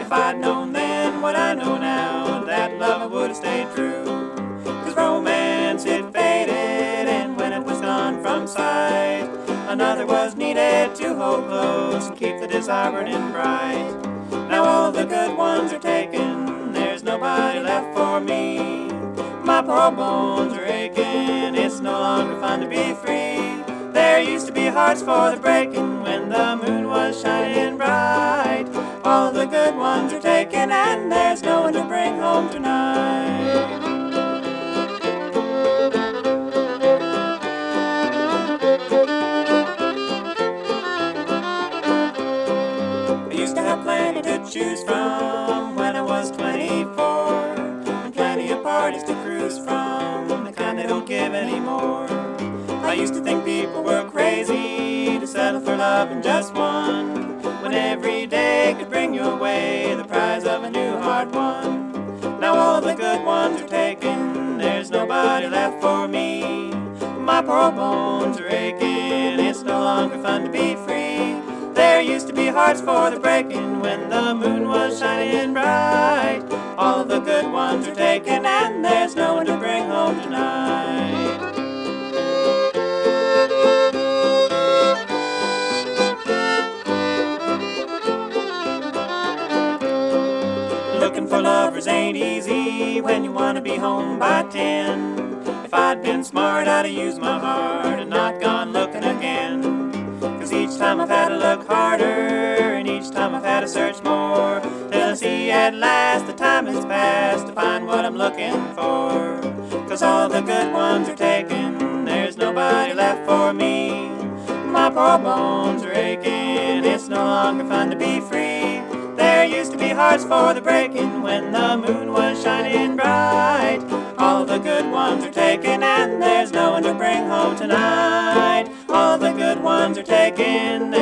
if I'd known then what I know now, that love would have stayed true. 'Cause romance, it faded, and when it was gone from sight, another was needed to hold close and keep the desire burning bright. Now all of the good ones are taken, there's nobody left for me. My poor bones are aching, it's no longer fun to be free. There used to be hearts for the breaking when the moon was shining bright. All of the good ones are taken, and there's no one to bring home tonight. I used to have plenty to choose from when I was 24, and plenty of parties to cruise from, the kind they don't give anymore. I used to think people were crazy to settle for love in just one, when every day could bring you away the prize of a new hard one. Now all of the good ones are taken, there's nobody left for me. My poor bones are aching, it's no longer fun to be free. There used to be hearts for the breaking when the moon was shining bright. All of the good ones are taken, and there's no one to bring home tonight. Looking for lovers ain't easy when you want to be home by 10. If I'd been smart, I'd have used my heart and not gone looking again. 'Cause each time I've had to look harder, and each time I've had to search more, till I see at last the time has passed to find what I'm looking for. 'Cause all the good ones are taken, there's nobody left for me. My poor bones are aching, it's no longer fun to be free. There used to be hearts for the breaking when the moon was shining bright. All the good ones are taken, and there's no one to bring home tonight. All the good ones are taken.